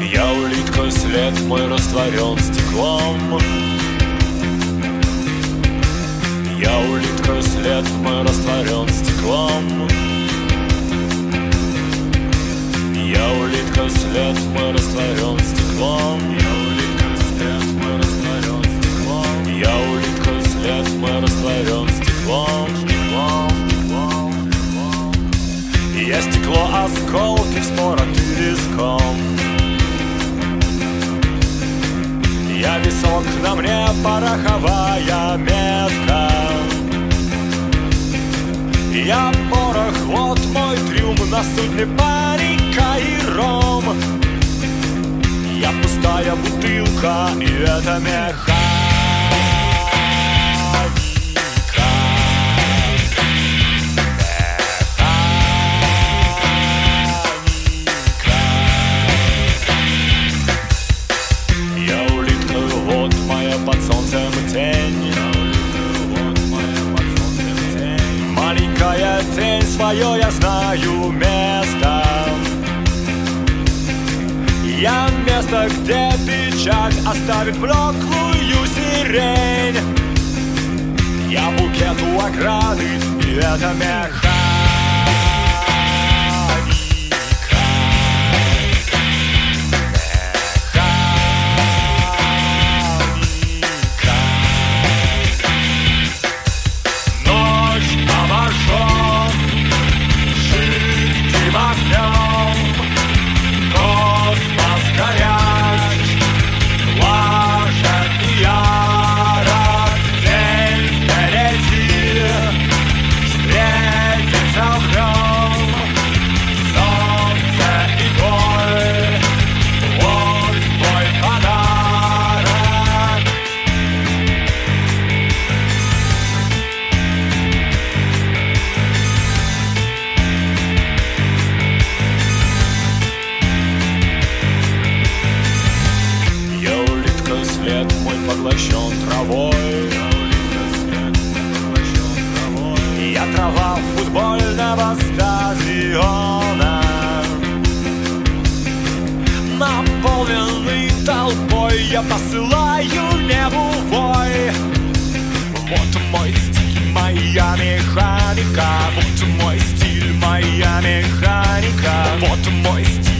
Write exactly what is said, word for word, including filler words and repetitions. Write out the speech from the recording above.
Я улитка, след мой растворен стеклом. Я улитка, след мой растворен стеклом. Я улитка, след мой растворен стеклом. Я улитка, след мой растворен стеклом. Я улитка, след мой растворен стеклом. Стеклом, стеклом, стеклом. Я стекло, осколки вспороты виском. Я висок, на мне пороховая метка. Я порох, вот мой трюм, на судне паника и ром. Я пустая бутылка, и это механика. Я улитка, вот моя под солнцем тень. Маленькая тень, свое я знаю место. Я место, где печать оставит блеклую сирень. Я букет у ограды, и это механика. След мой поглощен травой. Я трава футбольного стадиона, наполненный толпой. Я посылаю небу вой. Вот мой стиль, моя механика. Вот мой стиль, моя механика. Вот мой стиль.